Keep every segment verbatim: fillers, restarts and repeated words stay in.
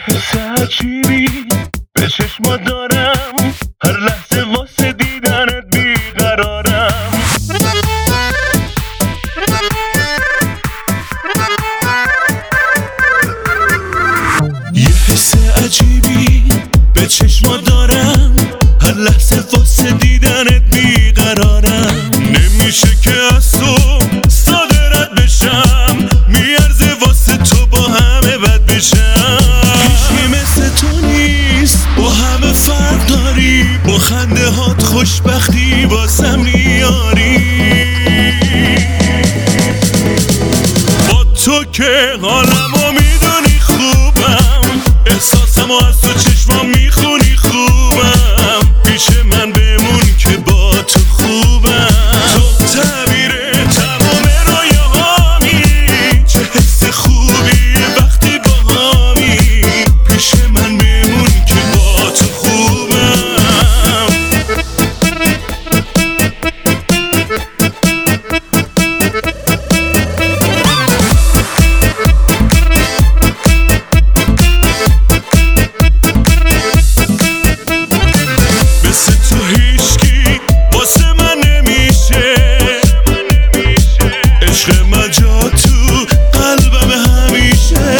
حس عجیبی به چشما دارم، هر لحظه واسه دیدنت بیقرارم. یه حس عجیبی به چشما دارم، هر لحظه واسه دیدنت بیقرارم. نمیشه که از تو ساده رد بشم، میارزه واسه تو با همه بد بشم. هیچی مثل تو نیست، با همه فرق داری، با خنده هات خوشبختی واسم میاری. با تو که حالمو میدونی خوبم، احساسمو از تو چشمام میخونی خوبم. پیش من بمون که با تو خوبم. تو تعبیر تمام رویاهامی، چه حس خوبی وقتی با هامی. پیش من بمون که با تو خوبم. مثل تو هیچکی واسه من نمیشه، عشق من جا تو قلبم همیشه.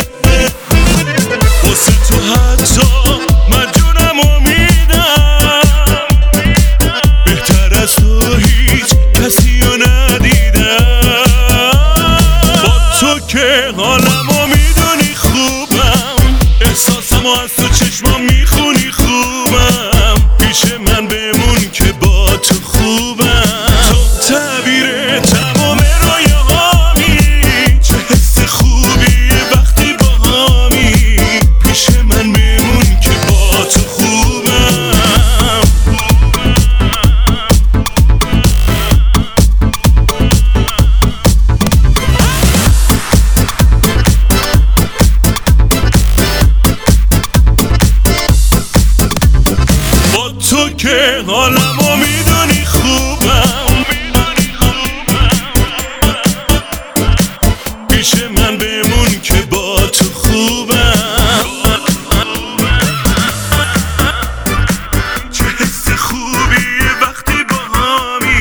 واسه تو حتی من جونمو میدم، بهتر از تو هیچ کسی رو ندیدم. با تو که حالمو میدونی خوبم، احساسمو از تو چشمام میخونی خوبم. پیش من بمون که با تو خوبم. تو تعبیر تمام رویاهامی، چه حس خوبی وقتی با هامی. پیش من بمون که با تو خوبم. با تو که حالمو میدونی خوبم، پیش من بمون که با تو خوبم. چه حس خوبی وقتی با هامی.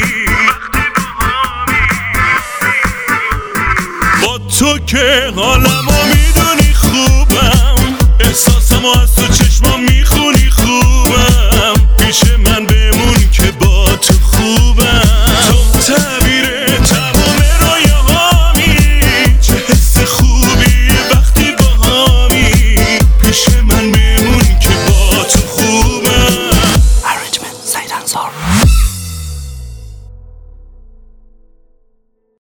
با تو که حالمو میدونی خوبم، احساسمو از تو چشمام میخونی خوبم.